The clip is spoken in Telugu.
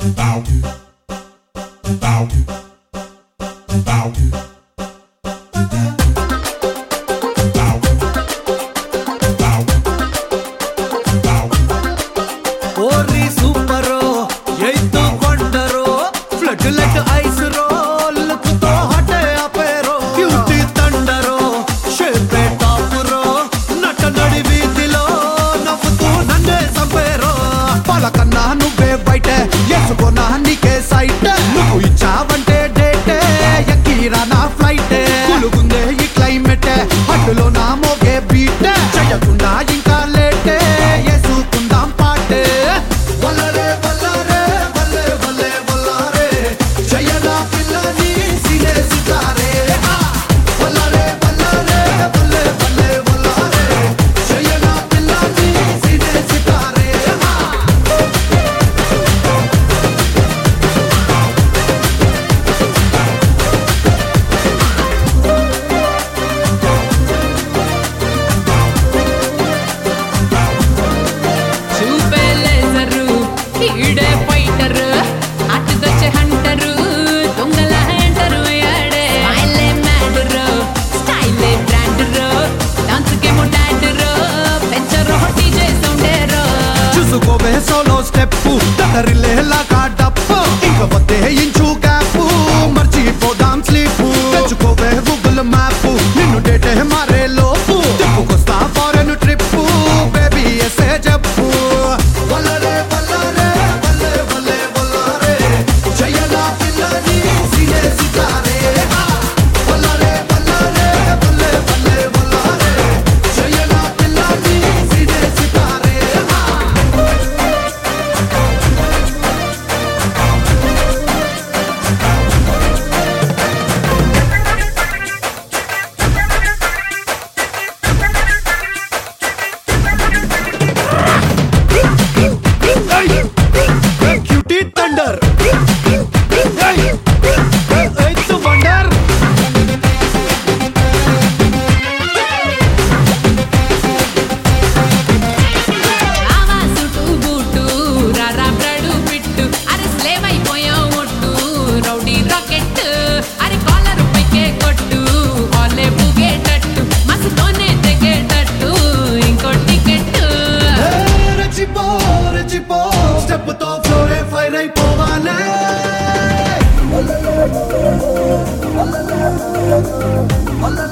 ఓరి సూపరో ఎయితు కొండరో ఫ్లడ్ లైట్ ఐస్ రో లుక్తో హటే అపేరో బ్యూటీ తండరో షేపే టాప్ రో నట నడి వీధిలో నవ్వుతూ నన్నే సంపేరో పలకన్నా నువ్వే బయట ఎసుకోనా నీకే సైట్ నువ్వు ఇచ్చావంటే డేటే ఎక్కిరా నా ఫ్లైట్ కులుగుందే ఈ క్లైమేట్ అడ్డులో నా మోగే బీట్ చేయకుండా ఇంకా లేటే ఏసుకుందాం పాటే వల్లరే వల్లరే వల్లే వల్లే వల్లారే జయనా పిల్లని సినే సితారే వల్లరే వల్లరే వల్లే వల్లే వల్లారే జయనా పిల్లని సినే సితారే చూపే లేజరు ఈడే ఫైటరు అటుదొచ్చే హంటరు దొంగల ఎంటరు యాడే స్మైలే మ్యాడరు స్టైలే బ్రాండరు డాన్స్ కేమో డాడరు పెంచరు డీజే సౌండేరు చూసుకోవే సోలో స్టెప్ తరిలే లాగా డప్పు ఇంక వద్దే ఇంచు గ్యాప్ మర్చిపోదాం స్లీప్ తెచ్చుకోవే గూగుల్ మ్యాప్ నిన్ను డేటే మారే లోపు తిప్పుకొస్తా ఫారెన్ ట్రిప్ బేబీ ఎసే చెప్పు వల్లరే వల్లరే వల్లే వల్లే వల్లారే జయనా పిల్లని సినే సితారే వల్లరే వల్లరే వల్లే వల్లే వల్లారే జయనా పిల్లని సినే సితారే క్యూటీ థండర్ ఎయిత్ వండర్ రావా సుటు బూటు రారా బ్రడు పిట్టు అరే స్లేవ్ అయిపోయావు ఒట్టు రౌడీ రాకెట్ అరే కాలర్ పైకే కొట్టు ఆలే బుగేటట్టు మస్తోనే తెగేటట్టు ఇంకో టికెట్ రెచ్చిపో రెచ్చిపో స్టెప్ తో ఫ్లోరే ఫైర్ అయిపోవాలే వల్లరే